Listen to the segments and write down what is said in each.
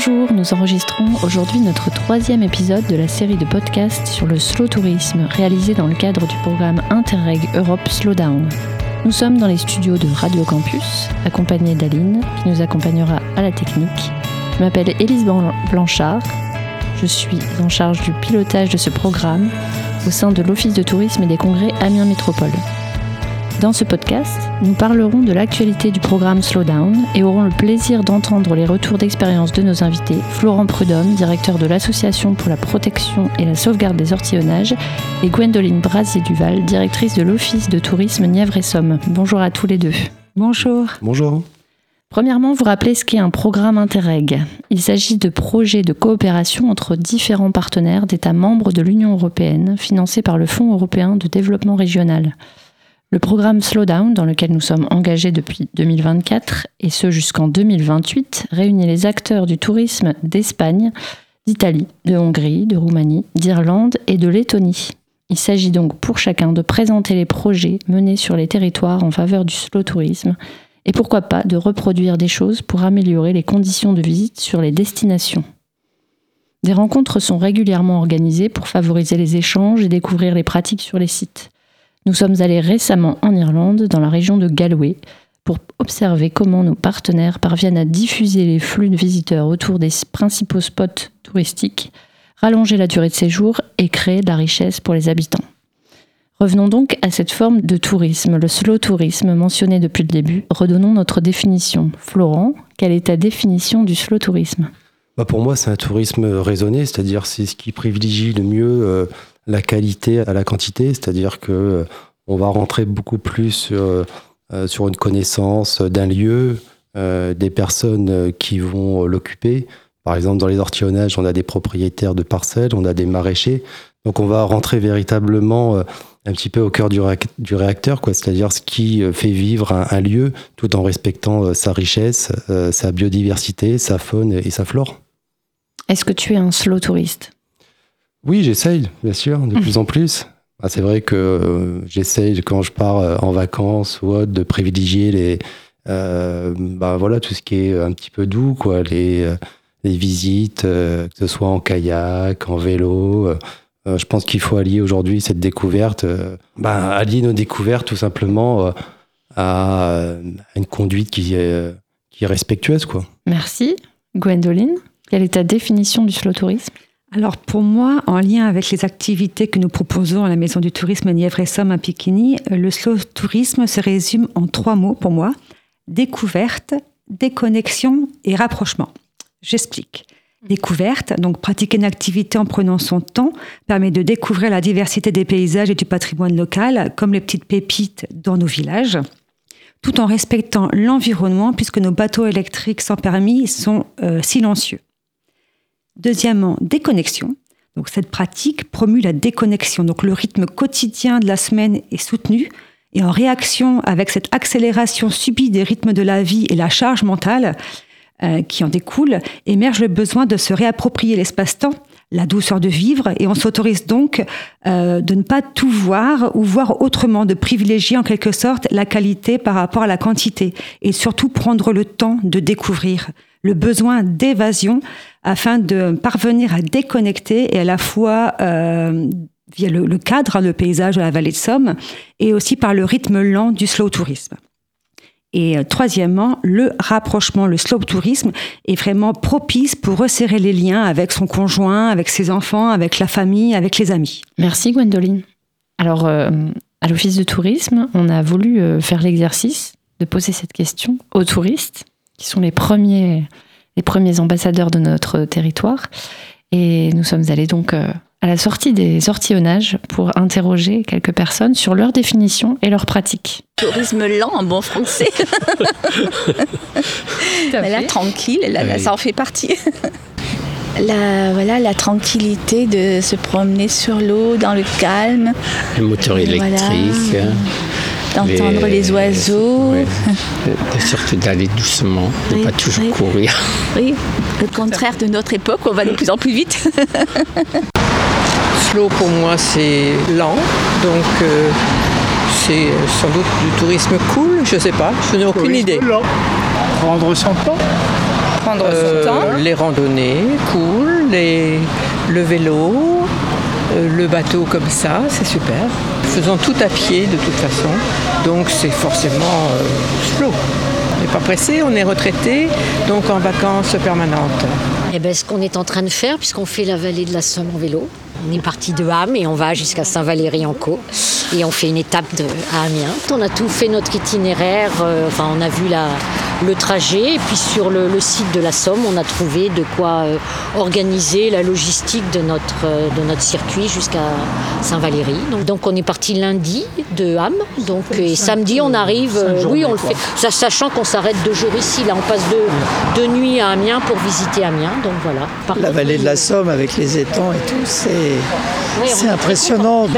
Bonjour, nous enregistrons aujourd'hui notre 3e épisode de la série de podcasts sur le slow tourisme réalisé dans le cadre du programme Interreg Europe Slowdown. Nous sommes dans les studios de Radio Campus, accompagnés d'Aline, qui nous accompagnera à la technique. Je m'appelle Élise Blanchard, je suis en charge du pilotage de ce programme au sein de l'Office de tourisme et des congrès Amiens Métropole. Dans ce podcast, nous parlerons de l'actualité du programme Slowdown et aurons le plaisir d'entendre les retours d'expérience de nos invités, Florent Prudhomme, directeur de l'Association pour la protection et la sauvegarde des ortillonnages, et Gwendoline Brasier-Duval, directrice de l'Office de tourisme Nièvre et Somme. Bonjour à tous les deux. Bonjour. Bonjour. Premièrement, vous rappelez ce qu'est un programme Interreg. Il s'agit de projets de coopération entre différents partenaires d'États membres de l'Union européenne, financés par le Fonds européen de développement régional. Le programme Slowdown, dans lequel nous sommes engagés depuis 2024, et ce jusqu'en 2028, réunit les acteurs du tourisme d'Espagne, d'Italie, de Hongrie, de Roumanie, d'Irlande et de Lettonie. Il s'agit donc pour chacun de présenter les projets menés sur les territoires en faveur du slow tourisme, et pourquoi pas de reproduire des choses pour améliorer les conditions de visite sur les destinations. Des rencontres sont régulièrement organisées pour favoriser les échanges et découvrir les pratiques sur les sites. Nous sommes allés récemment en Irlande, dans la région de Galway, pour observer comment nos partenaires parviennent à diffuser les flux de visiteurs autour des principaux spots touristiques, rallonger la durée de séjour et créer de la richesse pour les habitants. Revenons donc à cette forme de tourisme, le slow tourisme mentionné depuis le début. Redonnons notre définition. Florent, quelle est ta définition du slow tourisme ? Pour moi, c'est un tourisme raisonné, c'est-à-dire c'est ce qui privilégie le mieux la qualité à la quantité, c'est-à-dire que on va rentrer beaucoup plus sur une connaissance d'un lieu, des personnes qui vont l'occuper. Par exemple, dans les ortillonnages, on a des propriétaires de parcelles, on a des maraîchers. Donc, on va rentrer véritablement un petit peu au cœur du réacteur, quoi. C'est-à-dire ce qui fait vivre un lieu tout en respectant sa richesse, sa biodiversité, sa faune et sa flore. Est-ce que tu es un slow touriste ? Oui, j'essaye, bien sûr, de plus en plus. C'est vrai que j'essaye, quand je pars en vacances ou autre, de privilégier tout ce qui est un petit peu doux, quoi, les visites, que ce soit en kayak, en vélo. Je pense qu'il faut allier aujourd'hui cette découverte, allier nos découvertes tout simplement à une conduite qui est respectueuse, quoi. Merci. Gwendoline, quelle est ta définition du slow tourisme ? Alors pour moi, en lien avec les activités que nous proposons à la Maison du tourisme Nièvre et Somme à Picquigny, le slow tourisme se résume en 3 mots pour moi: découverte, déconnexion et rapprochement. J'explique. Découverte, donc pratiquer une activité en prenant son temps, permet de découvrir la diversité des paysages et du patrimoine local, comme les petites pépites dans nos villages, tout en respectant l'environnement puisque nos bateaux électriques sans permis sont silencieux. Deuxièmement, déconnexion. Donc cette pratique promue la déconnexion. Donc le rythme quotidien de la semaine est soutenu et en réaction avec cette accélération subie des rythmes de la vie et la charge mentale qui en découle, émerge le besoin de se réapproprier l'espace-temps, la douceur de vivre, et on s'autorise donc de ne pas tout voir ou voir autrement, de privilégier en quelque sorte la qualité par rapport à la quantité et surtout prendre le temps de découvrir, le besoin d'évasion afin de parvenir à déconnecter et à la fois via le cadre, le paysage de la vallée de Somme et aussi par le rythme lent du slow tourisme. Et troisièmement, le rapprochement, le slow tourisme est vraiment propice pour resserrer les liens avec son conjoint, avec ses enfants, avec la famille, avec les amis. Merci Gwendoline. Alors, à l'Office de tourisme, on a voulu faire l'exercice de poser cette question aux touristes, qui sont les premiers ambassadeurs de notre territoire. Et nous sommes allés donc à la sortie des ortillonnages pour interroger quelques personnes sur leur définition et leurs pratiques. Tourisme lent en bon français. Là, tranquille, là, ça en fait partie. La tranquillité de se promener sur l'eau, dans le calme. Le moteur électrique. Voilà. D'entendre les oiseaux. Surtout d'aller doucement, de ne pas toujours courir. Oui, le contraire de notre époque, on va de plus en plus vite. Slow pour moi c'est lent, donc c'est sans doute du tourisme cool, je sais pas, je n'ai aucune idée. Lent. Prendre son temps. prendre son temps. Les randonnées cool, le vélo, le bateau comme ça, c'est super. Faisons tout à pied de toute façon, donc c'est forcément slow. On n'est pas pressé, on est retraité, donc en vacances permanentes. Eh ben, ce qu'on est en train de faire, puisqu'on fait la vallée de la Somme en vélo, on est parti de Ham et on va jusqu'à Saint-Valery-en-Caux et on fait une étape à Amiens. On a tout fait notre itinéraire, on a vu le trajet et puis sur le site de la Somme, on a trouvé de quoi organiser la logistique de notre circuit jusqu'à Saint-Valery. Donc on est parti lundi de Ham, et samedi on arrive, on le fait, sachant qu'on s'arrête 2 jours ici. Là on passe de nuit à Amiens pour visiter Amiens, donc voilà. La vallée de la Somme avec les étangs et tout, c'est impressionnant.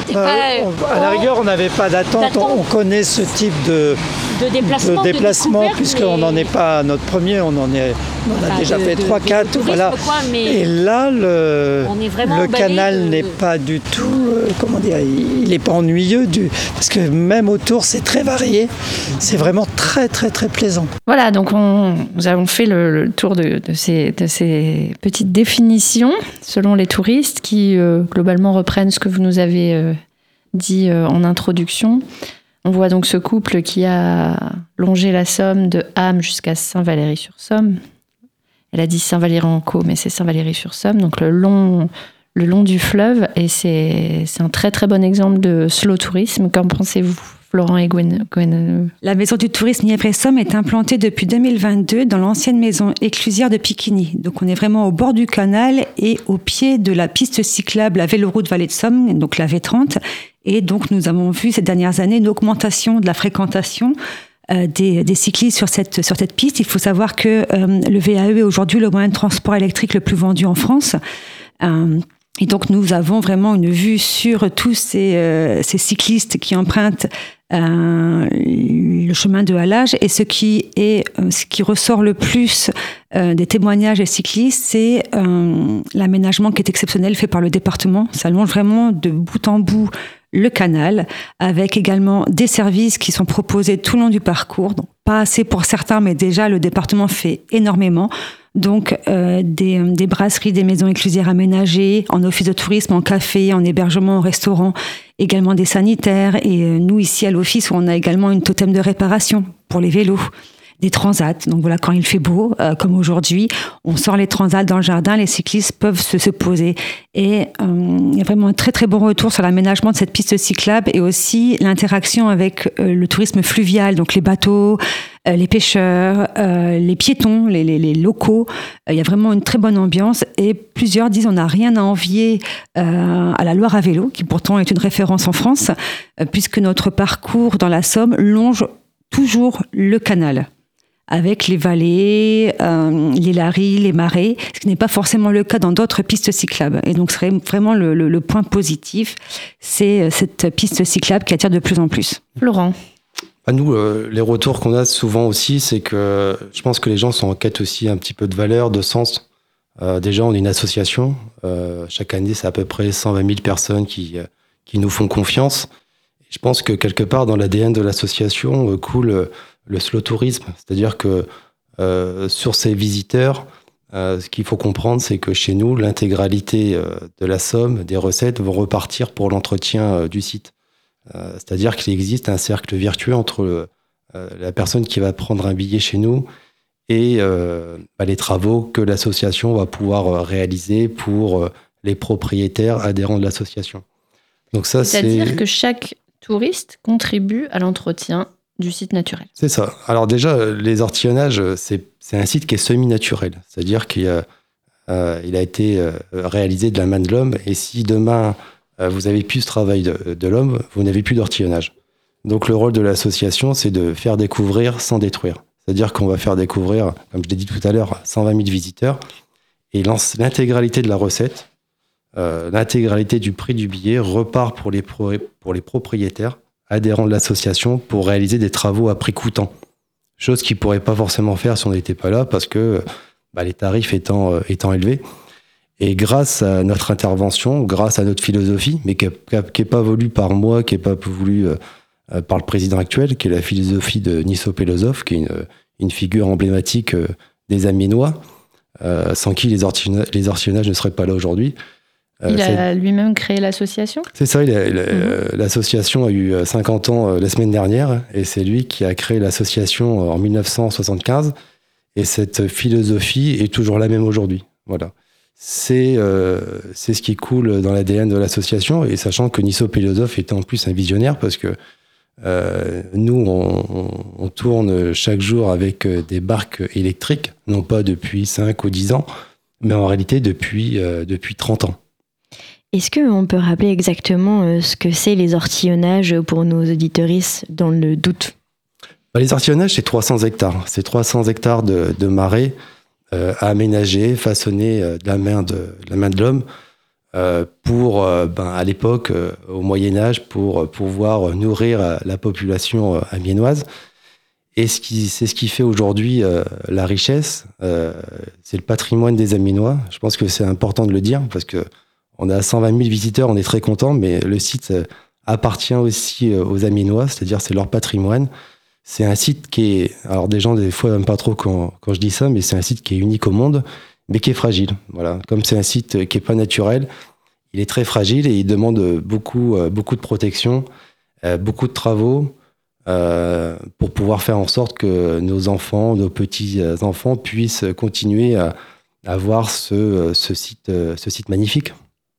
À la rigueur, on n'avait pas d'attente. On connaît ce type de déplacement puisqu'on n'en est pas à notre premier. On a déjà fait 3-4. Voilà. Et là, le canal n'est pas du tout, il n'est pas ennuyeux parce que même autour, c'est très varié. C'est vraiment très, très, très plaisant. Voilà, donc nous avons fait le tour de ces petites définitions selon les touristes qui globalement reprennent ce que vous nous avez dit en introduction. On voit donc ce couple qui a longé la Somme de Ham jusqu'à Saint-Valery-sur-Somme. Elle a dit Saint-Valery-en-Caux, mais c'est Saint-Valery-sur-Somme, donc le long du fleuve. Et c'est un très très bon exemple de slow tourisme. Qu'en pensez-vous, Florent et Gwen? La maison du tourisme Nièvre-et-Somme est implantée depuis 2022 dans l'ancienne maison éclusière de Picquigny. Donc on est vraiment au bord du canal et au pied de la piste cyclable à Véloroute Vallée de Somme, donc la V30. Et donc nous avons vu ces dernières années une augmentation de la fréquentation des cyclistes sur cette piste. Il faut savoir que le VAE est aujourd'hui le moyen de transport électrique le plus vendu en France. Et donc nous avons vraiment une vue sur tous ces cyclistes qui empruntent le chemin de halage. Et ce qui ressort le plus des témoignages des cyclistes, c'est l'aménagement qui est exceptionnel fait par le département. Ça longe vraiment de bout en bout le canal, avec également des services qui sont proposés tout le long du parcours. Donc, pas assez pour certains, mais déjà le département fait énormément. Donc des brasseries, des maisons éclusières aménagées, en office de tourisme, en café, en hébergement, en restaurant, également des sanitaires. Et nous, ici à l'office, on a également une totem de réparation pour les vélos. Des transats. Donc voilà, quand il fait beau, comme aujourd'hui, on sort les transats dans le jardin, les cyclistes peuvent se poser. Et il y a vraiment un très très bon retour sur l'aménagement de cette piste cyclable et aussi l'interaction avec le tourisme fluvial, donc les bateaux, les pêcheurs, les piétons, les locaux. Il y a vraiment une très bonne ambiance et plusieurs disent on n'a rien à envier à la Loire à vélo, qui pourtant est une référence en France, puisque notre parcours dans la Somme longe toujours le canal, avec les vallées, les laris, les marais, ce qui n'est pas forcément le cas dans d'autres pistes cyclables. Et donc, ce serait vraiment le point positif, c'est cette piste cyclable qui attire de plus en plus. Laurent? Nous, les retours qu'on a souvent aussi, c'est que je pense que les gens sont en quête aussi un petit peu de valeur, de sens. Déjà, on est une association. Chaque année, c'est à peu près 120 000 personnes qui nous font confiance. Je pense que quelque part, dans l'ADN de l'association, coule le slow tourisme, c'est-à-dire que sur ces visiteurs, ce qu'il faut comprendre, c'est que chez nous, l'intégralité de la somme des recettes vont repartir pour l'entretien du site. C'est-à-dire qu'il existe un cercle vertueux entre la personne qui va prendre un billet chez nous et les travaux que l'association va pouvoir réaliser pour les propriétaires adhérents de l'association. Donc ça, c'est-à-dire que chaque touriste contribue à l'entretien du site naturel. C'est ça. Alors déjà, les ortillonnages, c'est un site qui est semi-naturel. C'est-à-dire qu'il a été réalisé de la main de l'homme. Et si demain, vous avez plus ce travail de l'homme, vous n'avez plus d'ortillonnage. Donc le rôle de l'association, c'est de faire découvrir sans détruire. C'est-à-dire qu'on va faire découvrir, comme je l'ai dit tout à l'heure, 120 000 visiteurs. Et l'intégralité de la recette, l'intégralité du prix du billet repart pour les propriétaires adhérents de l'association pour réaliser des travaux à prix coûtant. Chose qu'ils ne pourraient pas forcément faire si on n'était pas là parce que les tarifs étant élevés. Et grâce à notre intervention, grâce à notre philosophie, mais qui n'est pas voulue par moi, qui n'est pas voulue par le président actuel, qui est la philosophie de Niso Pelosov, qui est une figure emblématique des Amiénois, sans qui les ortillonnages ne seraient pas là aujourd'hui. Il a lui-même créé l'association ? C'est ça, l'association a eu 50 ans la semaine dernière, et c'est lui qui a créé l'association en 1975, et cette philosophie est toujours la même aujourd'hui. Voilà. C'est ce qui coule dans l'ADN de l'association, et sachant que Niso Philosophe était en plus un visionnaire, parce que nous, on tourne chaque jour avec des barques électriques, non pas depuis 5 ou 10 ans, mais en réalité depuis 30 ans. Est-ce qu'on peut rappeler exactement ce que c'est les ortillonnages pour nos auditeuristes dans le doute ? Les ortillonnages, c'est 300 hectares. C'est 300 hectares de marais aménagés, façonnés de la main de l'homme pour, à l'époque, au Moyen-Âge, pour pouvoir nourrir la population amiénoise. Et c'est ce qui fait aujourd'hui la richesse. C'est le patrimoine des Amiénois. Je pense que c'est important de le dire parce que on a 120 000 visiteurs, on est très contents, mais le site appartient aussi aux Amiénois, c'est-à-dire c'est leur patrimoine. C'est un site qui est... Alors des gens, des fois, n'aiment pas trop quand je dis ça, mais c'est un site qui est unique au monde, mais qui est fragile. Voilà. Comme c'est un site qui n'est pas naturel, il est très fragile et il demande beaucoup de protection, beaucoup de travaux pour pouvoir faire en sorte que nos enfants, nos petits-enfants puissent continuer à voir ce site magnifique.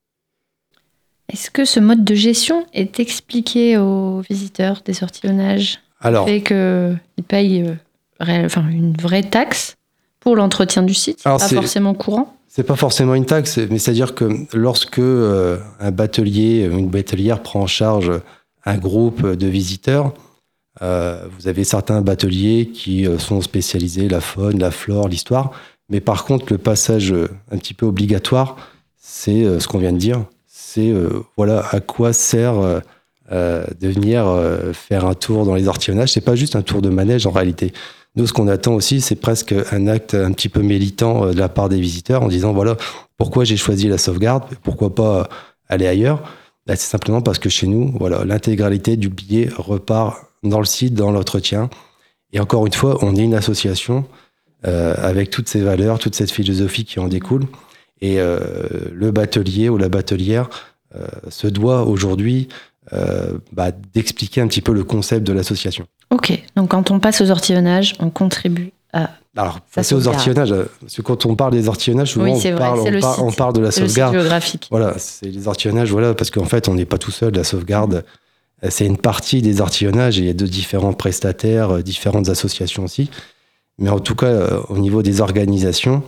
Est-ce que ce mode de gestion est expliqué aux visiteurs des ortillonnages ? Alors, le fait qu'ils payent une vraie taxe pour l'entretien du site, c'est pas forcément courant ? C'est pas forcément une taxe, mais c'est-à-dire que lorsque un batelier, une batelière prend en charge un groupe de visiteurs, vous avez certains bateliers qui sont spécialisés la faune, la flore, l'histoire, mais par contre le passage un petit peu obligatoire, c'est ce qu'on vient de dire. C'est à quoi sert de venir faire un tour dans les ortillonnages. C'est pas juste un tour de manège en réalité. Nous, ce qu'on attend aussi, c'est presque un acte un petit peu militant de la part des visiteurs en disant voilà, pourquoi j'ai choisi la sauvegarde, pourquoi pas aller ailleurs. Là, c'est simplement parce que chez nous, l'intégralité du billet repart dans le site, dans l'entretien. Et encore une fois, on est une association avec toutes ces valeurs, toute cette philosophie qui en découle. Et le batelier ou la batelière se doit aujourd'hui d'expliquer un petit peu le concept de l'association. Ok, donc quand on passe aux ortillonnages, on contribue à... Alors, passer aux ortillonnages, parce que quand on parle des ortillonnages, souvent on parle de la sauvegarde. Le site géographique. Voilà, c'est les ortillonnages, parce qu'en fait, on n'est pas tout seul. La sauvegarde, c'est une partie des ortillonnages et il y a de différents prestataires, différentes associations aussi. Mais en tout cas, au niveau des organisations,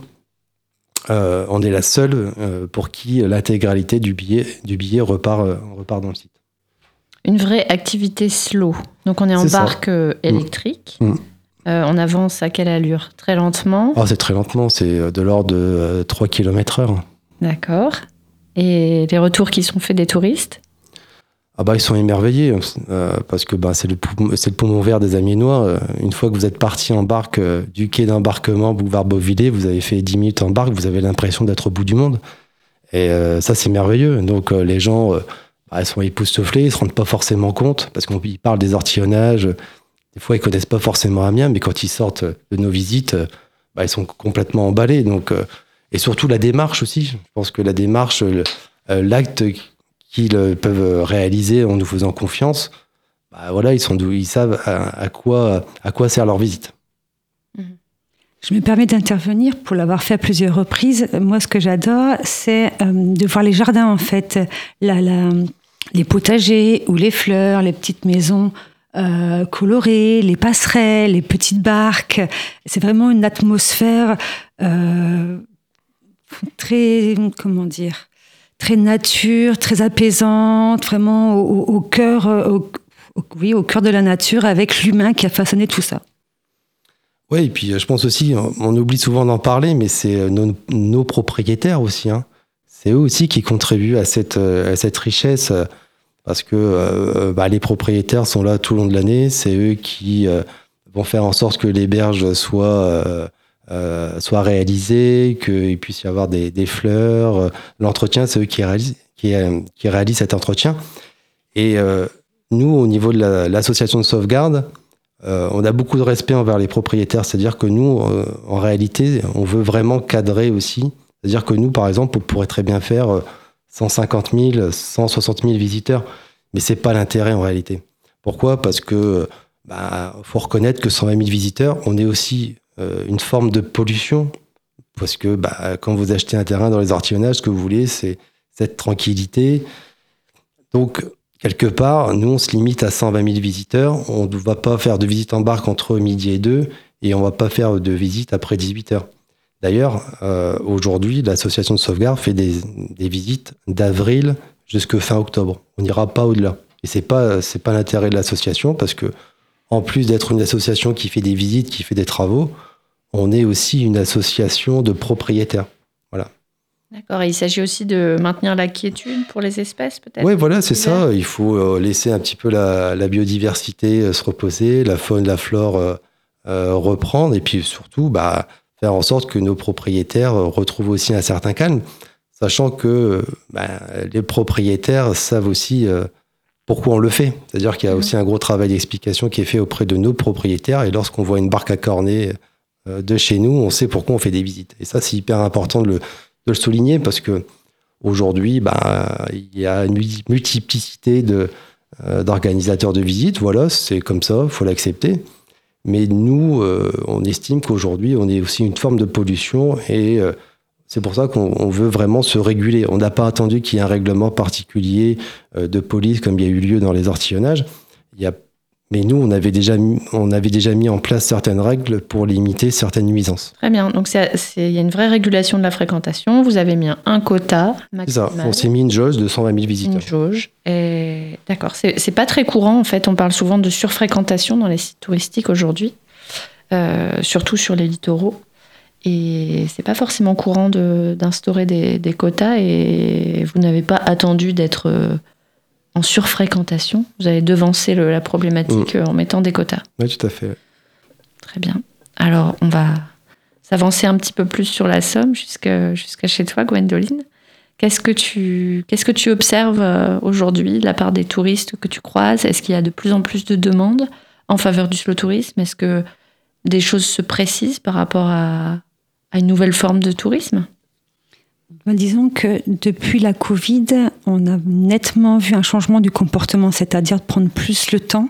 on est la seule pour qui l'intégralité du billet repart dans le site. Une vraie activité slow. Donc on est en barque électrique. On avance à quelle allure ? Très lentement ? C'est très lentement, c'est de l'ordre de 3 km/h. D'accord. Et les retours qui sont faits des touristes ? Ils sont émerveillés, parce que c'est le poumon vert des Amiénois. Une fois que vous êtes parti en barque du quai d'embarquement boulevard Beauvillé, vous avez fait 10 minutes en barque, vous avez l'impression d'être au bout du monde. Et ça, c'est merveilleux. Donc les gens, ils sont époustouflés, ils ne se rendent pas forcément compte, parce qu'ils parlent des ortillonnages. Des fois, ils ne connaissent pas forcément Amiens, mais quand ils sortent de nos visites, ils sont complètement emballés. Donc, et surtout la démarche aussi. Je pense que la démarche, l'acte qu'ils peuvent réaliser en nous faisant confiance, ils savent à quoi sert leur visite. Je me permets d'intervenir pour l'avoir fait à plusieurs reprises. Moi, ce que j'adore, c'est de voir les jardins, en fait, les potagers ou les fleurs, les petites maisons colorées, les passerelles, les petites barques. C'est vraiment une atmosphère très nature, très apaisante, vraiment au cœur de la nature, avec l'humain qui a façonné tout ça. Oui, et puis je pense aussi, on oublie souvent d'en parler, mais c'est nos propriétaires aussi. C'est eux aussi qui contribuent à cette richesse, parce que les propriétaires sont là tout le long de l'année. C'est eux qui vont faire en sorte que les berges soient réalisées, qu'il puisse y avoir des fleurs. L'entretien, c'est eux qui réalisent cet entretien. Et nous, au niveau de l'association de sauvegarde, on a beaucoup de respect envers les propriétaires. C'est-à-dire que nous, en réalité, on veut vraiment cadrer aussi. C'est-à-dire que nous, par exemple, on pourrait très bien faire 150 000, 160 000 visiteurs. Mais c'est pas l'intérêt en réalité. Pourquoi ? Parce que faut reconnaître que 120 000 visiteurs, on est aussi une forme de pollution. Parce que quand vous achetez un terrain dans les Ortillonnages, ce que vous voulez, c'est cette tranquillité. Donc, quelque part, nous, on se limite à 120 000 visiteurs. On ne va pas faire de visite en barque entre midi et 2 et on ne va pas faire de visite après 18 heures. D'ailleurs, aujourd'hui, l'association de sauvegarde fait des visites d'avril jusqu'à fin octobre. On n'ira pas au-delà. Et c'est pas l'intérêt de l'association parce que, en plus d'être une association qui fait des visites, qui fait des travaux, on est aussi une association de propriétaires. Voilà. D'accord. Et il s'agit aussi de maintenir la quiétude pour les espèces, peut-être ? Oui, voilà, c'est ça. Il faut laisser un petit peu la biodiversité se reposer, la faune, la flore reprendre, et puis surtout faire en sorte que nos propriétaires retrouvent aussi un certain calme, sachant que les propriétaires savent aussi pourquoi on le fait. C'est-à-dire qu'il y a aussi un gros travail d'explication qui est fait auprès de nos propriétaires, et lorsqu'on voit une barque à cornet de chez nous, on sait pourquoi on fait des visites. Et ça, c'est hyper important de le souligner, parce que aujourd'hui, il y a une multiplicité d'organisateurs de visites. Voilà, c'est comme ça, il faut l'accepter. Mais nous, on estime qu'aujourd'hui, on est aussi une forme de pollution, et c'est pour ça qu'on veut vraiment se réguler. On n'a pas attendu qu'il y ait un règlement particulier de police comme il y a eu lieu dans les Ortillonnages. Mais nous, on avait déjà mis en place certaines règles pour limiter certaines nuisances. Très bien. Donc, il y a une vraie régulation de la fréquentation. Vous avez mis un quota maximal. C'est ça. On s'est mis une jauge de 120 000 visiteurs. Une jauge. Et... D'accord. C'est pas très courant, en fait. On parle souvent de surfréquentation dans les sites touristiques aujourd'hui, surtout sur les littoraux. Et c'est pas forcément courant d'instaurer des quotas. Et vous n'avez pas attendu d'être en surfréquentation. Vous avez devancé la problématique en mettant des quotas. Oui, tout à fait. Très bien. Alors, on va s'avancer un petit peu plus sur la Somme jusqu'à chez toi, Gwendoline. Qu'est-ce que tu observes aujourd'hui de la part des touristes que tu croises ? Est-ce qu'il y a de plus en plus de demandes en faveur du slow tourisme ? Est-ce que des choses se précisent par rapport à une nouvelle forme de tourisme ? Disons que depuis la Covid, on a nettement vu un changement du comportement, c'est-à-dire de prendre plus le temps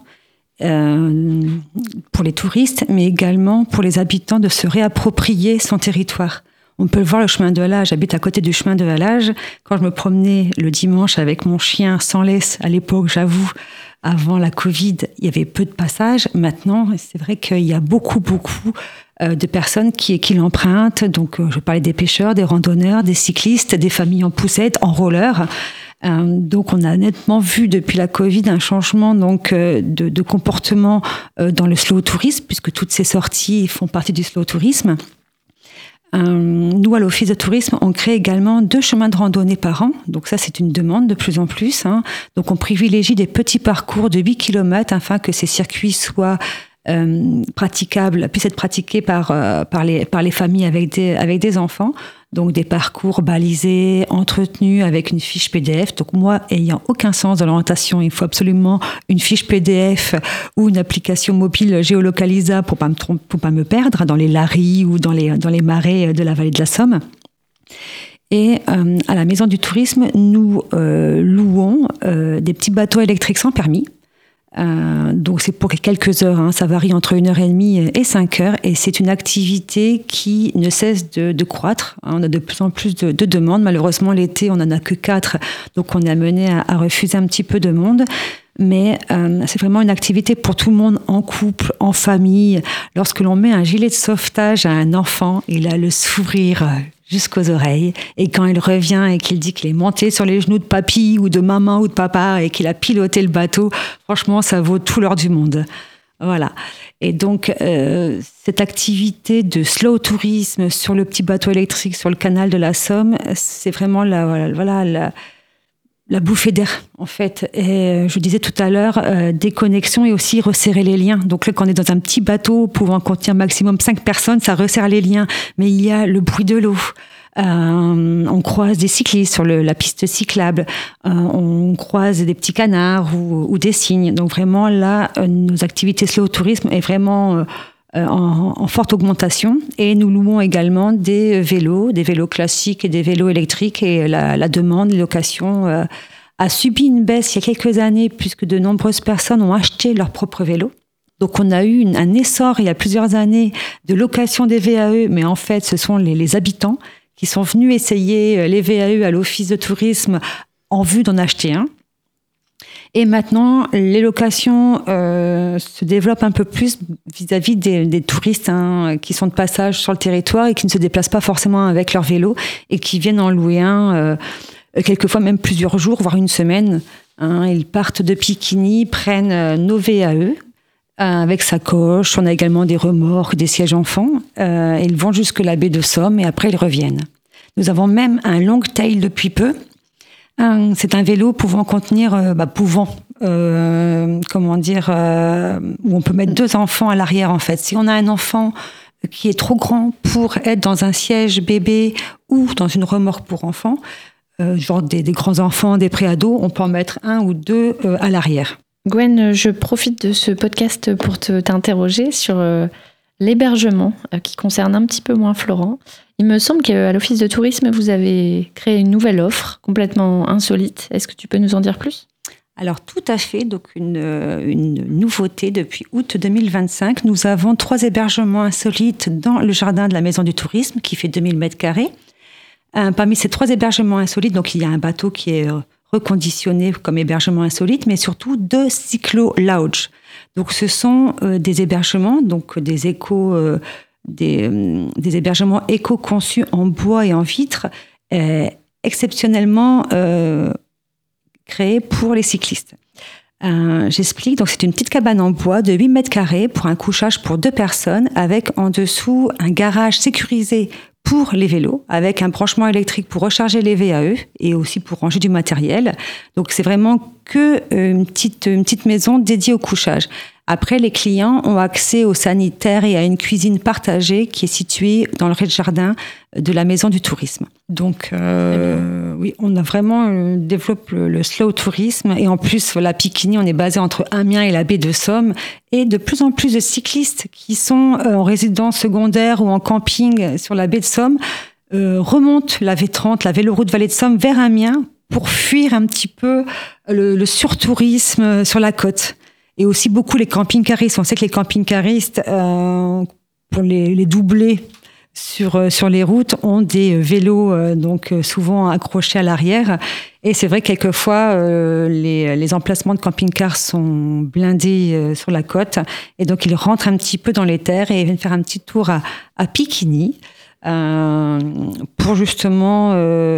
pour les touristes, mais également pour les habitants de se réapproprier son territoire. On peut le voir, le chemin de Halage. J'habite à côté du chemin de Halage. Quand je me promenais le dimanche avec mon chien sans laisse, à l'époque, j'avoue, avant la Covid, il y avait peu de passages. Maintenant, c'est vrai qu'il y a beaucoup de personnes qui l'empruntent. Donc, je parlais des pêcheurs, des randonneurs, des cyclistes, des familles en poussette, en roller. Donc, on a nettement vu depuis la Covid un changement de comportement dans le slow tourisme, puisque toutes ces sorties font partie du slow tourisme. Nous, à l'Office de tourisme, on crée également 2 chemins de randonnée par an. Donc ça, c'est une demande de plus en plus. Donc on privilégie des petits parcours de 8 km afin que ces circuits soient praticables, puissent être pratiqués par les familles avec des enfants. Donc des parcours balisés, entretenus avec une fiche PDF. Donc moi, ayant aucun sens de l'orientation, il faut absolument une fiche PDF ou une application mobile géolocalisable pour pas me perdre dans les laris ou dans les marais de la vallée de la Somme. Et à la Maison du Tourisme, nous louons des petits bateaux électriques sans permis. Donc c'est pour quelques heures, ça varie entre 1h30 et 5 heures, et c'est une activité qui ne cesse de croître. On a de plus en plus de demandes. Malheureusement, l'été, on n'en a que 4, donc on est amené à refuser un petit peu de monde. Mais c'est vraiment une activité pour tout le monde, en couple, en famille. Lorsque l'on met un gilet de sauvetage à un enfant, il a le sourire jusqu'aux oreilles. Et quand il revient et qu'il dit qu'il est monté sur les genoux de papy ou de maman ou de papa et qu'il a piloté le bateau, franchement, ça vaut tout l'or du monde. Voilà. Et donc, cette activité de slow tourisme sur le petit bateau électrique sur le canal de la Somme, c'est vraiment la bouffée d'air, en fait. Et je disais tout à l'heure, déconnexion et aussi resserrer les liens. Donc là, quand on est dans un petit bateau pouvant contenir maximum 5 personnes, ça resserre les liens. Mais il y a le bruit de l'eau, On croise des cyclistes sur la piste cyclable. On croise des petits canards ou des cygnes. Donc vraiment, là, nos activités slow tourisme est vraiment en forte augmentation. Et nous louons également des vélos classiques et des vélos électriques. Et la demande, les locations a subi une baisse il y a quelques années puisque de nombreuses personnes ont acheté leur propre vélo. Donc on a eu un essor il y a plusieurs années de location des VAE, mais en fait ce sont les habitants qui sont venus essayer les VAE à l'office de tourisme en vue d'en acheter un. Et maintenant les locations se développent un peu plus vis-à-vis des touristes qui sont de passage sur le territoire et qui ne se déplacent pas forcément avec leur vélo et qui viennent en louer un quelquefois même plusieurs jours, voire une semaine. Ils partent de Piquigny, prennent nos VAE, avec sacoche. On a également des remorques, des sièges enfants. Ils vont jusque la baie de Somme et après ils reviennent. Nous avons même un long tail depuis peu. C'est un vélo pouvant contenir, où on peut mettre 2 enfants à l'arrière en fait. Si on a un enfant qui est trop grand pour être dans un siège bébé ou dans une remorque pour enfants, genre des grands enfants, des préados, on peut en mettre 1 ou 2 à l'arrière. Gwen, je profite de ce podcast pour t'interroger sur l'hébergement qui concerne un petit peu moins Florent. Il me semble qu'à l'Office de tourisme, vous avez créé une nouvelle offre complètement insolite. Est-ce que tu peux nous en dire plus ? Alors tout à fait, donc une nouveauté depuis août 2025. Nous avons 3 hébergements insolites dans le jardin de la Maison du Tourisme qui fait 2000 m². Parmi ces 3 hébergements insolites, donc il y a un bateau qui est reconditionné comme hébergement insolite, mais surtout 2 cyclo-lounge. Donc ce sont des hébergements, donc des hébergements éco-conçus en bois et en vitre, exceptionnellement créés pour les cyclistes. J'explique, donc c'est une petite cabane en bois de 8 m² pour un couchage pour 2 personnes, avec en dessous un garage sécurisé pour les vélos, avec un branchement électrique pour recharger les VAE et aussi pour ranger du matériel. Donc c'est vraiment que une petite maison dédiée au couchage. Après, les clients ont accès aux sanitaires et à une cuisine partagée qui est située dans le rez-de-jardin de la Maison du Tourisme. Donc, oui, on a vraiment développé le slow tourisme. Et en plus, la Piquigny, on est basé entre Amiens et la baie de Somme. Et de plus en plus de cyclistes qui sont en résidence secondaire ou en camping sur la baie de Somme remontent la V30, la véloroute Vallée de Somme, vers Amiens pour fuir un petit peu le surtourisme sur la côte. Et aussi beaucoup les camping-caristes. On sait que les camping-caristes, pour les doubler sur les routes, ont des vélos donc souvent accrochés à l'arrière. Et c'est vrai que quelquefois, les emplacements de camping-cars sont blindés sur la côte. Et donc, ils rentrent un petit peu dans les terres et viennent faire un petit tour à Piquigny pour justement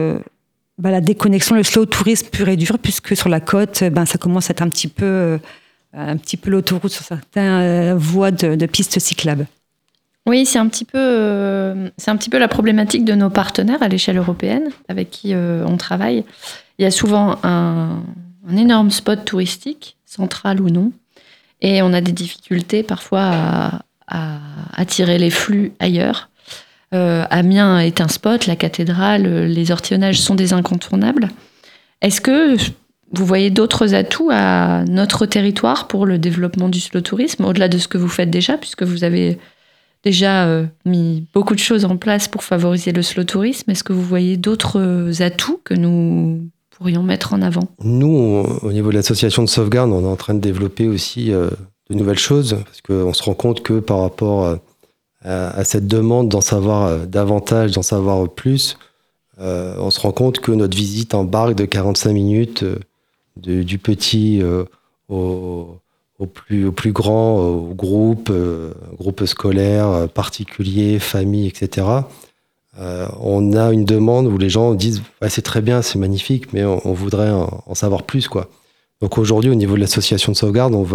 la déconnexion, le slow tourisme pur et dur, puisque sur la côte, ça commence à être un petit peu l'autoroute sur certaines voies de pistes cyclables. Oui, c'est un petit peu la problématique de nos partenaires à l'échelle européenne avec qui on travaille. Il y a souvent un énorme spot touristique, central ou non, et on a des difficultés parfois à attirer les flux ailleurs. Amiens est un spot, la cathédrale, les ortillonnages sont des incontournables. Est-ce que vous voyez d'autres atouts à notre territoire pour le développement du slow tourisme, au-delà de ce que vous faites déjà, puisque vous avez déjà mis beaucoup de choses en place pour favoriser le slow tourisme. Est-ce que vous voyez d'autres atouts que nous pourrions mettre en avant ? Nous, au niveau de l'association de sauvegarde, on est en train de développer aussi de nouvelles choses, parce qu'on se rend compte que par rapport à cette demande d'en savoir davantage, d'en savoir plus, on se rend compte que notre visite en barque de 45 minutes, du petit au plus grand, au groupe scolaire, particulier, famille, etc. On a une demande où les gens disent c'est très bien, c'est magnifique, mais on voudrait en savoir plus, quoi. Donc aujourd'hui, au niveau de l'association de sauvegarde, on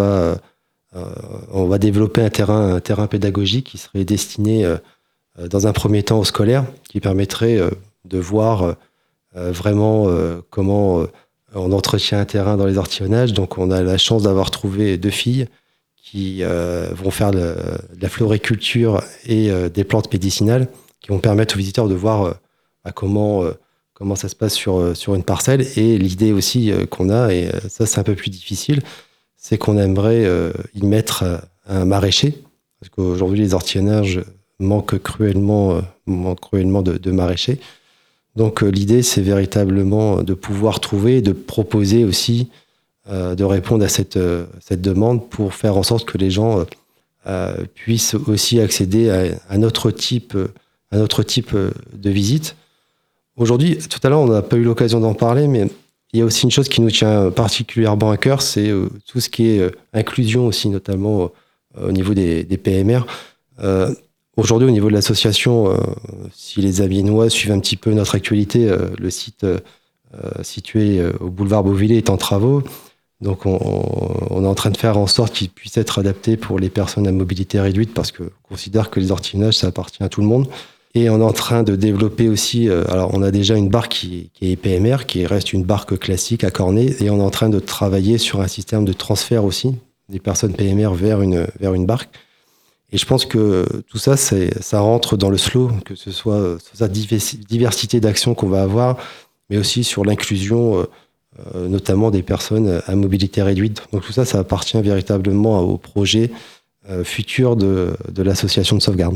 va développer un terrain pédagogique qui serait destiné dans un premier temps aux scolaires, qui permettrait de voir vraiment comment on entretient un terrain dans les ortillonnages. Donc on a la chance d'avoir trouvé 2 filles qui vont faire de la floriculture et des plantes médicinales qui vont permettre aux visiteurs de voir comment ça se passe sur une parcelle. Et l'idée aussi qu'on a, et ça c'est un peu plus difficile, c'est qu'on aimerait y mettre un maraîcher, parce qu'aujourd'hui les ortillonnages manquent cruellement de maraîchers. Donc l'idée c'est véritablement de pouvoir trouver et de proposer aussi de répondre à cette demande pour faire en sorte que les gens puissent aussi accéder à un autre type de visite. Aujourd'hui, tout à l'heure, on n'a pas eu l'occasion d'en parler, mais il y a aussi une chose qui nous tient particulièrement à cœur, c'est tout ce qui est inclusion aussi, notamment au niveau des PMR. Aujourd'hui, au niveau de l'association, si les Amiénois suivent un petit peu notre actualité, le site situé au boulevard Beauvillé est en travaux. Donc on est en train de faire en sorte qu'il puisse être adapté pour les personnes à mobilité réduite, parce qu'on considère que les ortillonnages, ça appartient à tout le monde. Et on est en train de développer aussi, alors on a déjà une barque qui est PMR, qui reste une barque classique à cornet, et on est en train de travailler sur un système de transfert aussi des personnes PMR vers une barque. Et je pense que tout ça, ça rentre dans le slow, que ce soit sa diversité d'actions qu'on va avoir, mais aussi sur l'inclusion notamment des personnes à mobilité réduite. Donc tout ça, ça appartient véritablement au projet futur de l'association de sauvegarde.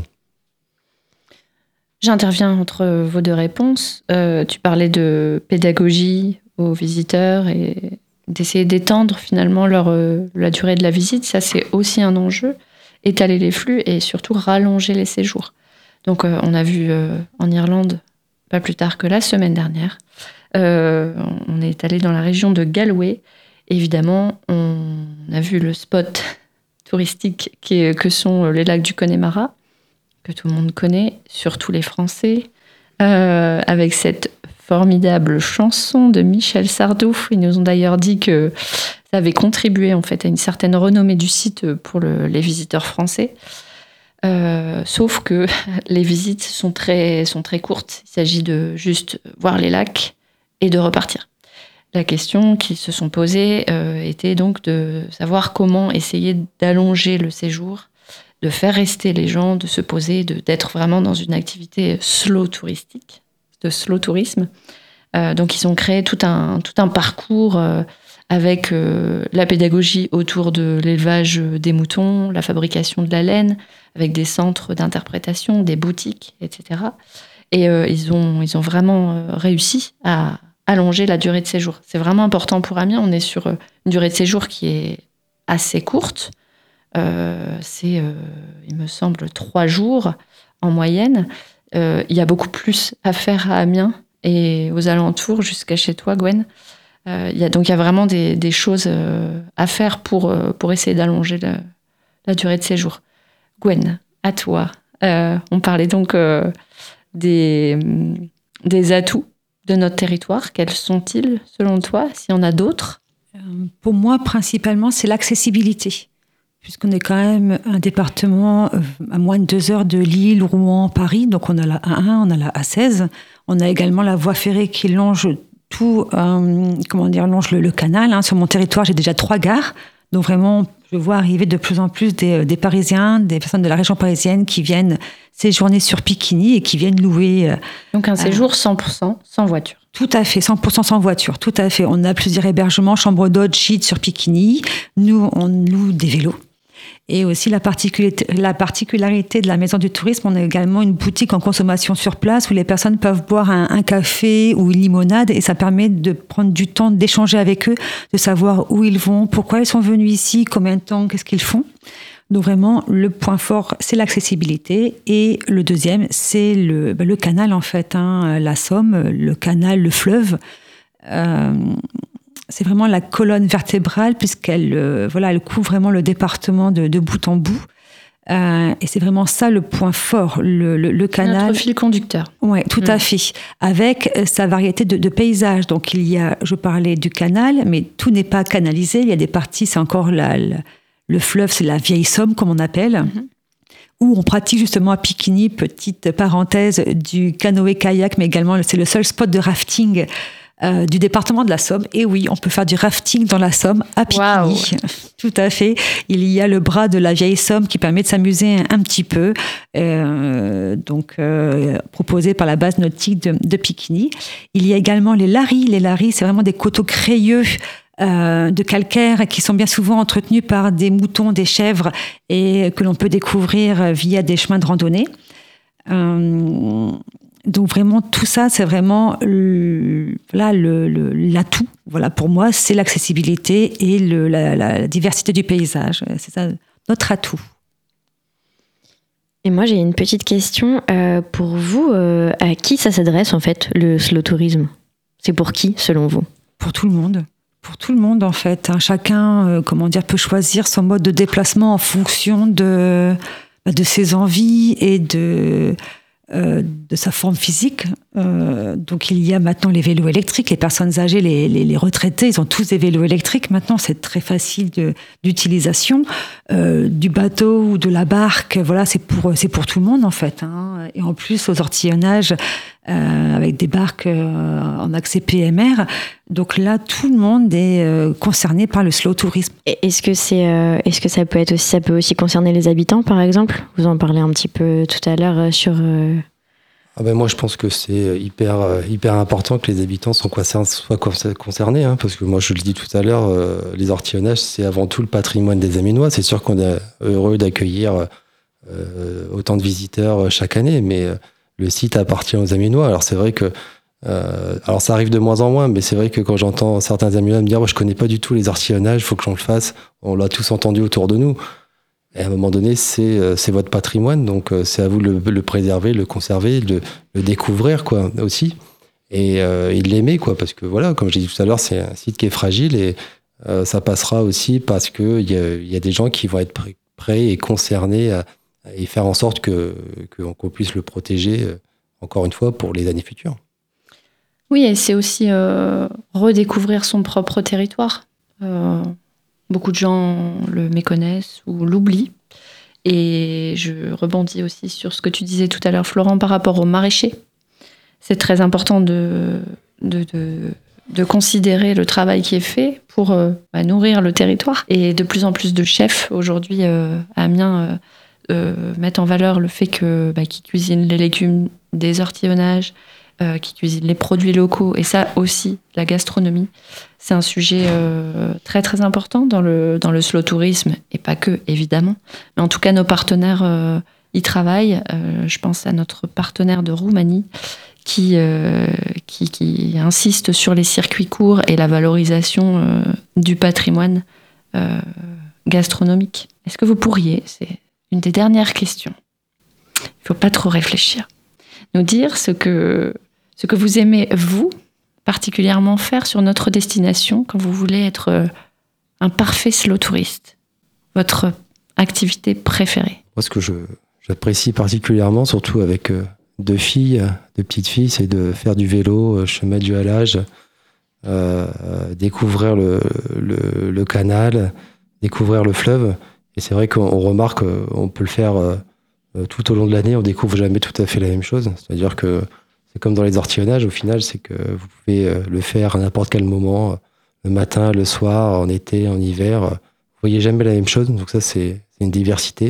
J'interviens entre vos deux réponses. Tu parlais de pédagogie aux visiteurs et d'essayer d'étendre finalement la durée de la visite. Ça, c'est aussi un enjeu. Étaler les flux et surtout rallonger les séjours. Donc on a vu en Irlande, pas plus tard que la semaine dernière, on est allé dans la région de Galway. Évidemment, on a vu le spot touristique que sont les lacs du Connemara, que tout le monde connaît, surtout les Français, avec cette formidable chanson de Michel Sardou. Ils nous ont d'ailleurs dit que ça avait contribué en fait à une certaine renommée du site pour les visiteurs français. Sauf que les visites sont très courtes. Il s'agit de juste voir les lacs et de repartir. La question qu'ils se sont posées était donc de savoir comment essayer d'allonger le séjour, de faire rester les gens, de se poser, d'être vraiment dans une activité slow touristique, de slow tourisme. Donc ils ont créé tout un parcours avec la pédagogie autour de l'élevage des moutons, la fabrication de la laine, avec des centres d'interprétation, des boutiques, etc. Et ils ont vraiment réussi à allonger la durée de séjour. C'est vraiment important pour Amiens. On est sur une durée de séjour qui est assez courte. C'est, il me semble, 3 jours en moyenne. Il y a beaucoup plus à faire à Amiens et aux alentours, jusqu'à chez toi, Gwen. Il y a vraiment des choses à faire pour essayer d'allonger la durée de séjour. Gwen, à toi. On parlait donc des atouts de notre territoire. Quels sont-ils, selon toi, s'il y en a d'autres ? Pour moi, principalement, c'est l'accessibilité. Puisqu'on est quand même un département à moins de 2 heures de Lille, Rouen, Paris. Donc on a la A1, on a la A16. On a également la voie ferrée qui longe longe le canal. Sur mon territoire, j'ai déjà 3 gares. Donc vraiment, je vois arriver de plus en plus des Parisiens, des personnes de la région parisienne qui viennent séjourner sur Piquigny et qui viennent louer. Donc un séjour 100% sans voiture. Tout à fait, 100% sans voiture, tout à fait. On a plusieurs hébergements, chambres d'hôtes, gîtes sur Piquigny. Nous, on loue des vélos. Et aussi la particularité de la Maison du Tourisme, on a également une boutique en consommation sur place où les personnes peuvent boire un café ou une limonade et ça permet de prendre du temps d'échanger avec eux, de savoir où ils vont, pourquoi ils sont venus ici, combien de temps, qu'est-ce qu'ils font. Donc vraiment, le point fort, c'est l'accessibilité. Et le deuxième, c'est le canal en fait, la Somme, le canal, le fleuve. C'est vraiment la colonne vertébrale puisqu'elle elle couvre vraiment le département de bout en bout. Et c'est vraiment ça le point fort, le canal. Notre fil conducteur. Oui, tout à fait. Avec sa variété de paysages. Donc je parlais du canal, mais tout n'est pas canalisé. Il y a des parties, c'est encore le fleuve, c'est la vieille Somme comme on appelle. Où on pratique justement à Piquigny, petite parenthèse, du canoë-kayak, mais également c'est le seul spot de rafting du département de la Somme. Et oui, on peut faire du rafting dans la Somme à Picquigny. Wow. Tout à fait. Il y a le bras de la vieille Somme qui permet de s'amuser un petit peu, proposé par la base nautique de Picquigny. Il y a également les laris. Les laris, c'est vraiment des coteaux crayeux de calcaire qui sont bien souvent entretenus par des moutons, des chèvres et que l'on peut découvrir via des chemins de randonnée. Donc vraiment tout ça, c'est vraiment l'atout. Voilà, pour moi, c'est l'accessibilité et la diversité du paysage. C'est ça notre atout. Et moi, j'ai une petite question pour vous. À qui ça s'adresse en fait le slow tourisme ? C'est pour qui, selon vous ? Pour tout le monde. Pour tout le monde en fait. Chacun, peut choisir son mode de déplacement en fonction de ses envies et de sa forme physique. Donc il y a maintenant les vélos électriques, les personnes âgées, les retraités, ils ont tous des vélos électriques. Maintenant, c'est très facile d'utilisation. Du bateau ou de la barque, voilà, c'est pour tout le monde en fait. Hein. Et en plus, aux ortillonnages, avec des barques en accès PMR. Donc là, tout le monde est concerné par le slow tourisme. Et est-ce que ça peut aussi concerner les habitants, par exemple ? Vous en parlez un petit peu tout à l'heure sur. Moi, je pense que c'est hyper important que les habitants soient concernés, hein, parce que moi, je le dis tout à l'heure, les ortillonnages, c'est avant tout le patrimoine des Aménois. C'est sûr qu'on est heureux d'accueillir autant de visiteurs chaque année, mais le site appartient aux Aménois. Alors c'est vrai que alors ça arrive de moins en moins, mais c'est vrai que quand j'entends certains Aménois me dire je connais pas du tout les ortillonnages, il faut que j'en le fasse, on l'a tous entendu autour de nous. Et à un moment donné, c'est votre patrimoine, donc c'est à vous de le préserver, le conserver, le découvrir quoi aussi, et de l'aimer quoi, parce que voilà, comme j'ai dit tout à l'heure, c'est un site qui est fragile et ça passera aussi parce que il y a des gens qui vont être prêts et concernés et faire en sorte qu'on puisse le protéger encore une fois pour les années futures. Oui, et c'est aussi redécouvrir son propre territoire. Beaucoup de gens le méconnaissent ou l'oublient. Et je rebondis aussi sur ce que tu disais tout à l'heure, Florent, par rapport aux maraîchers. C'est très important de considérer le travail qui est fait pour nourrir le territoire. Et de plus en plus de chefs, aujourd'hui, à Amiens, mettent en valeur le fait qu'ils cuisinent les légumes des ortillonnages, qui cuisinent les produits locaux. Et ça aussi, la gastronomie, c'est un sujet très très important dans le slow tourisme, et pas que, évidemment. Mais en tout cas, nos partenaires y travaillent. Je pense à notre partenaire de Roumanie qui insiste sur les circuits courts et la valorisation du patrimoine gastronomique. Est-ce que vous pourriez, c'est une des dernières questions, il ne faut pas trop réfléchir, nous dire ce que vous aimez, vous, particulièrement faire sur notre destination quand vous voulez être un parfait slow touriste. Votre activité préférée. Moi, ce que j'apprécie particulièrement, surtout avec deux petites filles, c'est de faire du vélo, chemin du halage, découvrir le canal, découvrir le fleuve. Et c'est vrai qu'on remarque qu'on peut le faire tout au long de l'année, on découvre jamais tout à fait la même chose. C'est-à-dire que c'est comme dans les ortillonnages, au final, c'est que vous pouvez le faire à n'importe quel moment, le matin, le soir, en été, en hiver. Vous voyez jamais la même chose, donc ça, c'est une diversité.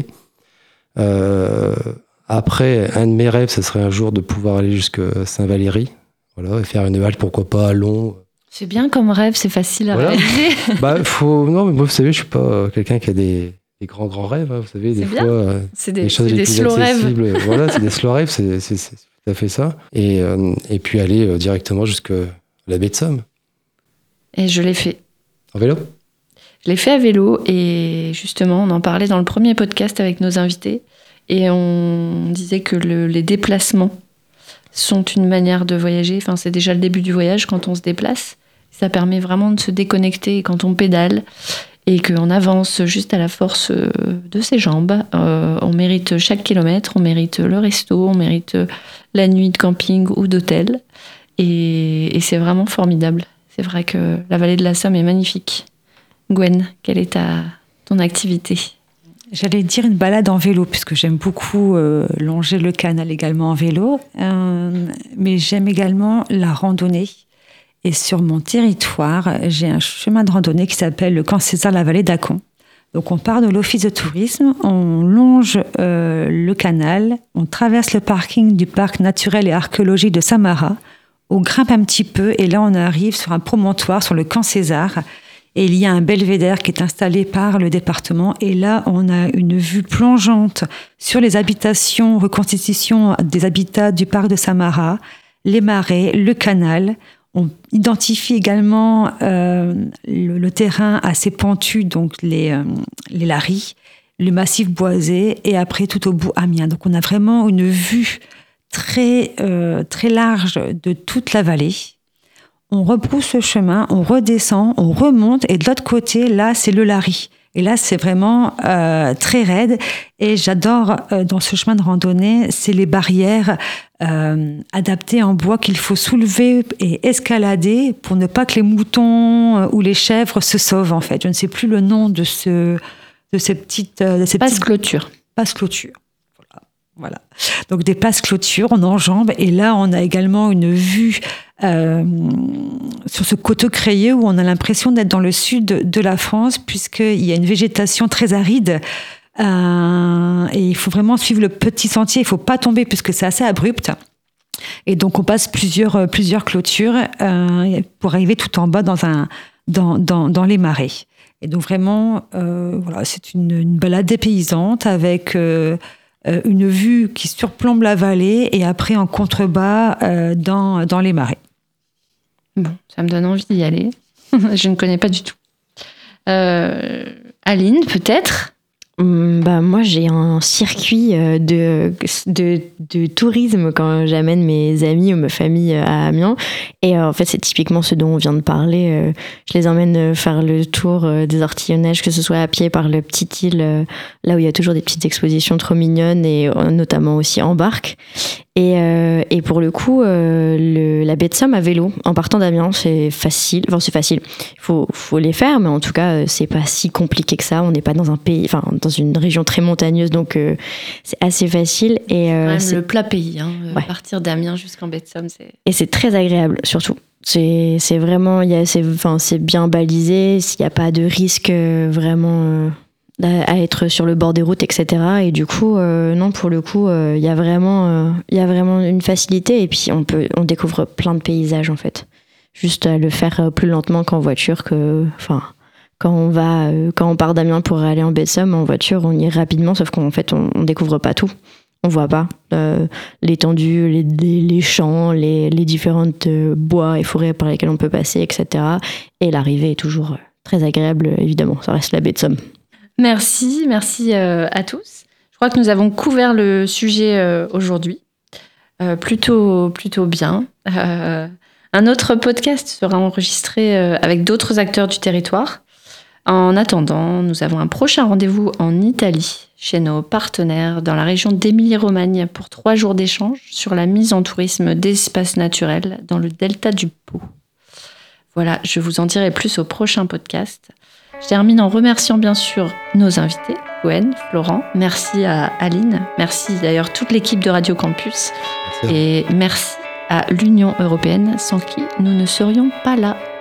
Après, un de mes rêves, ce serait un jour de pouvoir aller jusqu'à Saint-Valery, voilà, et faire une halte, pourquoi pas, à Long. C'est bien comme rêve, c'est facile à réaliser. Non, mais moi, vous savez, je suis pas quelqu'un qui a des grands rêves, hein, vous savez, des fois, c'est des choses les plus slow accessibles. Rêves. Voilà, c'est des slow rêves, c'est tout à fait ça. Et puis aller directement jusqu'à la baie de Somme. Et je l'ai fait. En vélo ? Je l'ai fait à vélo, et justement, on en parlait dans le premier podcast avec nos invités, et on disait que les déplacements sont une manière de voyager. Enfin, c'est déjà le début du voyage quand on se déplace. Ça permet vraiment de se déconnecter quand on pédale, et qu'on avance juste à la force de ses jambes. On mérite chaque kilomètre, on mérite le resto, on mérite la nuit de camping ou d'hôtel. Et c'est vraiment formidable. C'est vrai que la vallée de la Somme est magnifique. Gwen, quelle est ton activité ? J'allais dire une balade en vélo, puisque j'aime beaucoup longer le canal également en vélo. Mais j'aime également la randonnée. Et sur mon territoire, j'ai un chemin de randonnée qui s'appelle le Camp César, la vallée d'Acon. Donc on part de l'office de tourisme, on longe le canal, on traverse le parking du parc naturel et archéologique de Samara, on grimpe un petit peu et là on arrive sur un promontoire sur le Camp César. Et il y a un belvédère qui est installé par le département. Et là, on a une vue plongeante sur les habitations, reconstitution des habitats du parc de Samara, les marais, le canal. On identifie également le terrain assez pentu, donc les laris, le massif boisé et après tout au bout Amiens. Donc on a vraiment une vue très large de toute la vallée. On rebrousse le chemin, on redescend, on remonte et de l'autre côté, là, c'est le Lari. Et là, c'est vraiment très raide. Et j'adore dans ce chemin de randonnée, c'est les barrières adaptées en bois qu'il faut soulever et escalader pour ne pas que les moutons ou les chèvres se sauvent, en fait. Je ne sais plus le nom de ces petites... Passe-clôture. Passe-clôture. Voilà. Donc des passes-clôtures, on enjambe. Et là, on a également une vue sur ce coteau crayeux où on a l'impression d'être dans le sud de la France puisqu'il y a une végétation très aride et il faut vraiment suivre le petit sentier, il ne faut pas tomber puisque c'est assez abrupt. Et donc on passe plusieurs clôtures pour arriver tout en bas dans les marais. Et donc vraiment, voilà, c'est une balade dépaysante avec une vue qui surplombe la vallée et après en contrebas dans les marais. Bon, ça me donne envie d'y aller. Je ne connais pas du tout. Aline, peut-être ? Moi, j'ai un circuit de tourisme quand j'amène mes amis ou ma famille à Amiens. Et en fait, c'est typiquement ce dont on vient de parler. Je les emmène faire le tour des ortillonnages, que ce soit à pied par le petit île, là où il y a toujours des petites expositions trop mignonnes, et notamment aussi en barque. Et pour le coup, la baie de Somme à vélo, en partant d'Amiens, c'est facile. Enfin, c'est facile. Il faut les faire, mais en tout cas, c'est pas si compliqué que ça. On n'est pas dans un pays, enfin, dans une région très montagneuse, donc c'est assez facile. Et c'est le plat pays, hein. Ouais. Partir d'Amiens jusqu'en baie de Somme, et c'est très agréable, surtout. C'est vraiment, c'est bien balisé. Il n'y a pas de risque vraiment. À être sur le bord des routes, etc. Et du coup, non, pour le coup, il y a vraiment une facilité. Et puis, on découvre plein de paysages, en fait. Juste à le faire plus lentement qu'en voiture. Quand on part d'Amiens pour aller en baie de Somme, en voiture, on y est rapidement, sauf qu'en fait, on découvre pas tout. On voit pas l'étendue, les champs, les différentes bois et forêts par lesquels on peut passer, etc. Et l'arrivée est toujours très agréable, évidemment. Ça reste la baie de Somme. Merci à tous. Je crois que nous avons couvert le sujet aujourd'hui, plutôt bien. Un autre podcast sera enregistré avec d'autres acteurs du territoire. En attendant, nous avons un prochain rendez-vous en Italie, chez nos partenaires dans la région d'Émilie-Romagne, pour 3 jours d'échange sur la mise en tourisme d'espaces naturels dans le delta du Pô. Voilà, je vous en dirai plus au prochain podcast. Je termine en remerciant bien sûr nos invités, Gwen, Florent. Merci à Aline. Merci d'ailleurs toute l'équipe de Radio Campus. Merci. Et merci à l'Union européenne, sans qui nous ne serions pas là.